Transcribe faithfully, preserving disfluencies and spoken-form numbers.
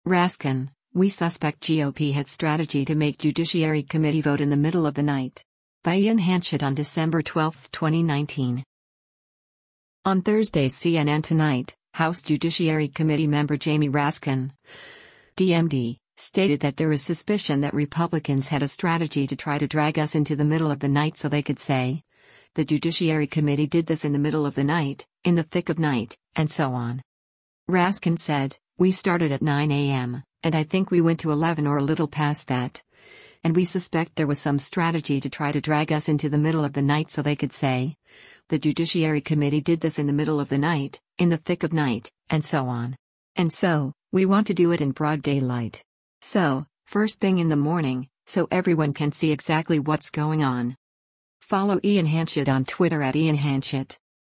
Raskin, we suspect G O P had strategy to make Judiciary Committee vote in the middle of the night. By Ian Hanchett on December twelfth, twenty nineteen. On Thursday's C N N Tonight, House Judiciary Committee member Jamie Raskin, D M D, stated that there is suspicion that Republicans had a strategy to try to drag us into the middle of the night so they could say, the Judiciary Committee did this in the middle of the night, in the thick of night, and so on. Raskin said, we started at nine a m, and I think we went to eleven or a little past that. And we suspect there was some strategy to try to drag us into the middle of the night so they could say, the Judiciary Committee did this in the middle of the night, in the thick of night, and so on. And so, we want to do it in broad daylight. So, first thing in the morning, so everyone can see exactly what's going on. Follow Ian Hanchett on Twitter at Ian Hanchett.